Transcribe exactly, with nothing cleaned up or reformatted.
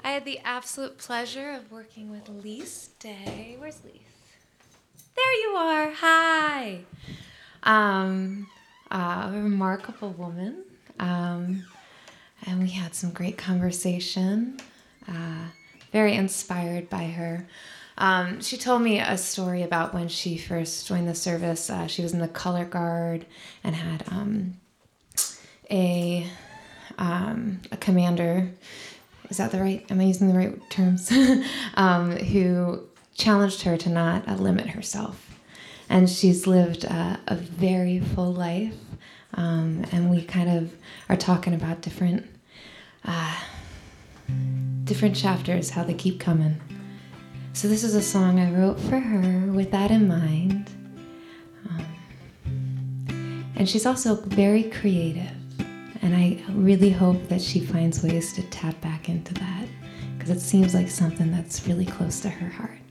I had the absolute pleasure of working with Lise Day. Where's Lise? There you are. Hi. Um, uh, a remarkable woman. Um, and we had some great conversation. Uh, very inspired by her. Um, she told me a story about when she first joined the service. Uh, she was in the color guard and had um, a um, a commander. Is that the right? Am I using the right terms? um, who challenged her to not uh, limit herself, and she's lived uh, a very full life. Um, and we kind of are talking about different uh, different chapters, how they keep coming. So this is a song I wrote for her with that in mind. Um, and she's also very creative. And I really hope that she finds ways to tap back into that, because it seems like something that's really close to her heart.